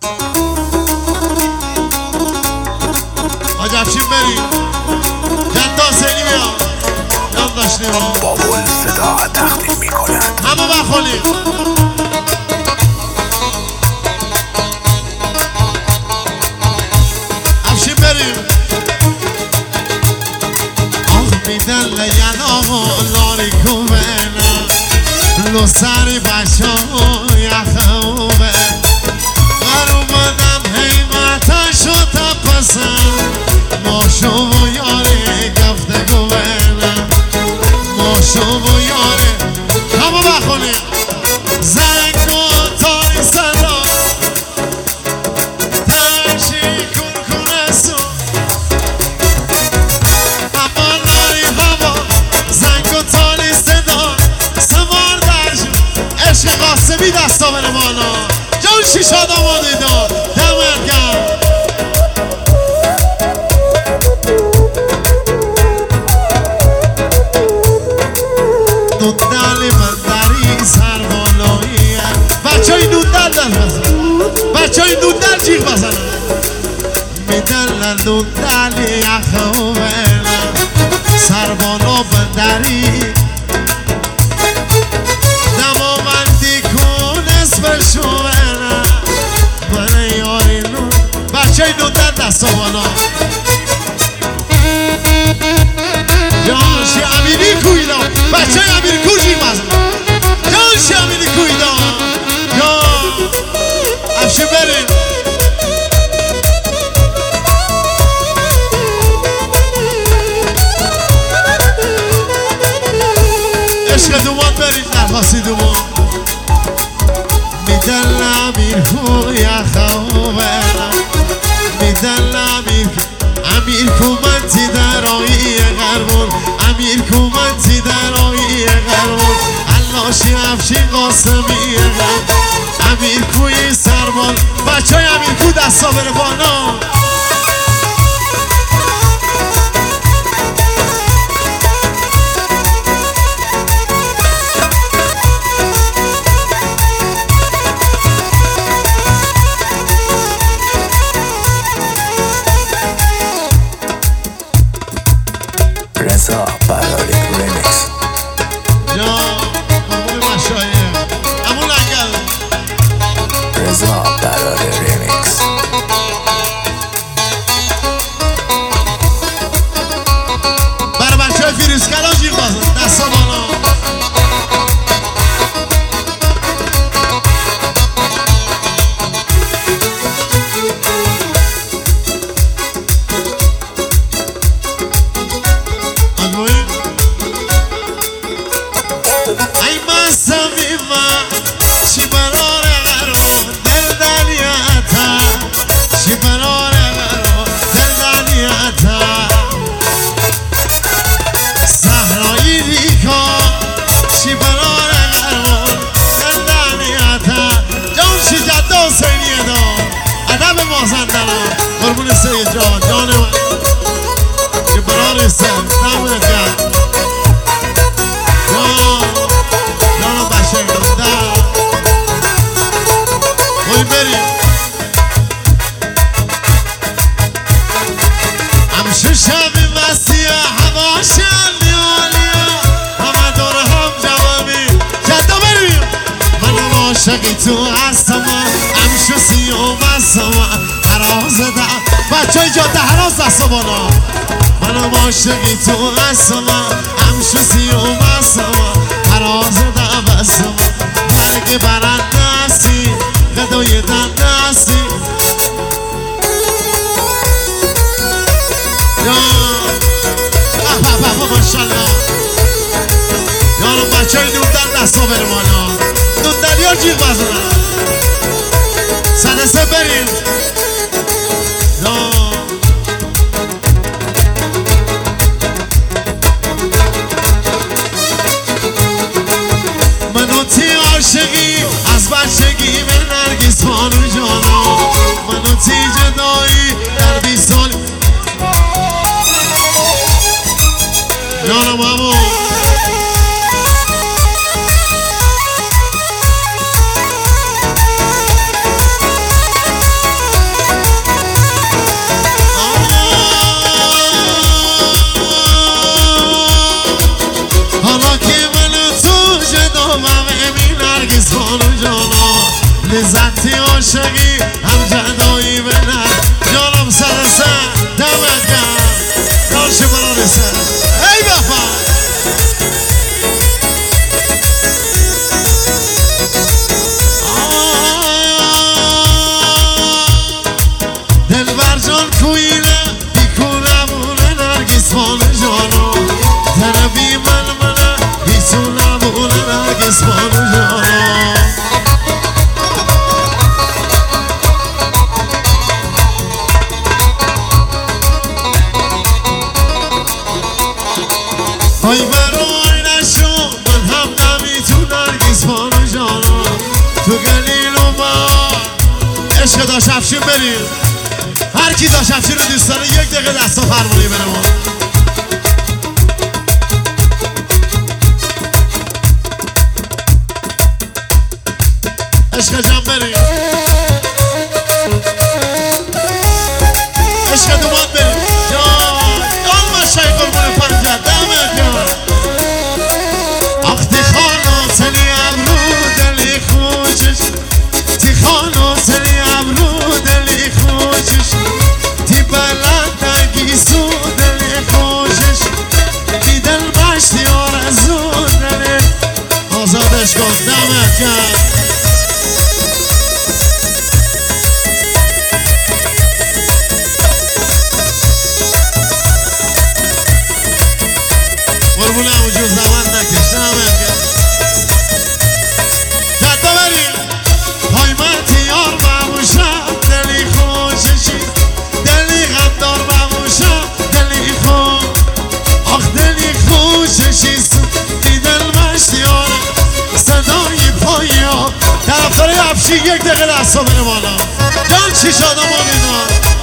حاج افشین بریم جد حسینی بیا یاد داشتیم بابول صدا تقدیم میکنند همه بخونیم افشین بریم آخ میدن لینا لاری کوبنا لو سری بچه یخوبه اومدم حیمتا شد تپسم ماشو و یاره گفته گوهنم ماشو و یاره همه بخونیم زنگ و تای صدا ترشی کن کنسو اما ناری هوا زنگ و تای صدا سوار درشو عشق قاسمی دستا بره بالا جان شیشاد آماده دار دمت گرم نوندل بندری سر بالاییه بچه های نوندل دل بزن بچه های نوندل جیغ بزنن میدن نوندل یخو برن سر بالا بندری دماوندی کن اسمشو برن من یاری نون بچه های نوندل دستا بالا جانشی امیری کویدا بچه های امیر کوچی بزن جانشی امیری کویدا یا افشین بریم عشق دومان بریم نفسی دومان میدن امیر کو یخوبرم میدن امیر کو من تی درایی غربون امیر کو من تی درایی غربون اللاشی افشین قاسمی غرب امیر کوی سربال بچه های امیر کو دستا بره بالا رضا براری ریمیکس یا امون مشایه امون انگل رضا براری ریمیکس برای بچه های فیروزکلا جیغ بازن دستا بالا ای مستمی من چی برار غرو دل دلیتا چی برار غرو دل دلیتا صحرایی دیکا چی برار غرو دل دلیتا جانشی جد حسینی دا ادب مازندرا قربون سید جان من چی برار سر دمت گرم جانم بشه گفتم خوی بریم همشه شبی مسیح هوا شلیالیا همه دور هم جوابی جدا بریم من عاشقی تو هستم همشه سیوم هستم حراز دم بچه های جاده حراز دستا بالا من عاشقی تو هستم همشه سیوم هستم حراز دم هستم برگ برنده هستی غدای دنده هستی یا ماشالله یارو بچه های نوندل دستا بره بالا نوندلی ها جیغ بزنن سنسه بریم یا منو تی عاشقی از بچگی به نرگس بانو جانا منو تی جدایی در 20 سال جانم همون عزتی عاشقی هم جدایی بنر جانم سر دمت گرم داشتی برا رسه ای بفا دلبر جان کوینه بیکونه بونه نرگیس بانه جانو تربی من بیتونه بونه نرگیس بانه جانو های برای نشو من هم نمیتون نرگیس بانو جانو تو گلیل و با عشق داشت افشین بریم هر کی داشت افشین رو دوست داره 1 دقیقه دستا فرمونی بره ما عشق جمع بریم عشق دومان بریم جان مشای قربون پنجر دمت گرم آخ تی خانو تلی ابرو دلی خوشش تی خانو تلی ابرو دلی خوشش تی بلند گیسو دلی خوشش تی دل بشتی آرزو دلی آزادش کن دمت گرم قربون همونجور زمان نکش دمت گرم جدا بریم پای من تیار بموشم دلی خوششی دلی غمدار بموشم دلی خوش آخ دلی خوششی سوی دل مشتیاره صدای پایی ها طرفدار افشین 1 دقیقه دستا بره بالا جان چی شاد آمانیدان